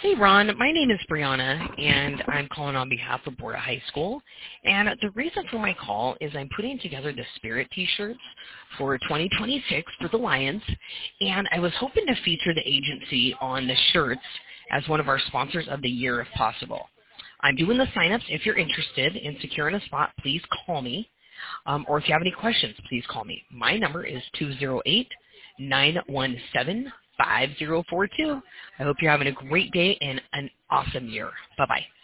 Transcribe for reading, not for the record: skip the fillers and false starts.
Hey, Ron. My name is Brianna, and I'm calling on behalf of Borda High School. And the reason for my call is I'm putting together the Spirit T-shirts for 2026 for the Lions, and I was hoping to feature the agency on the shirts as one of our sponsors of the year if possible. I'm doing the sign-ups. If you're interested in securing a spot, please call me. Or if you have any questions, please call me. My number is 208-917-5042. I hope you're having a great day and an awesome year. Bye-bye.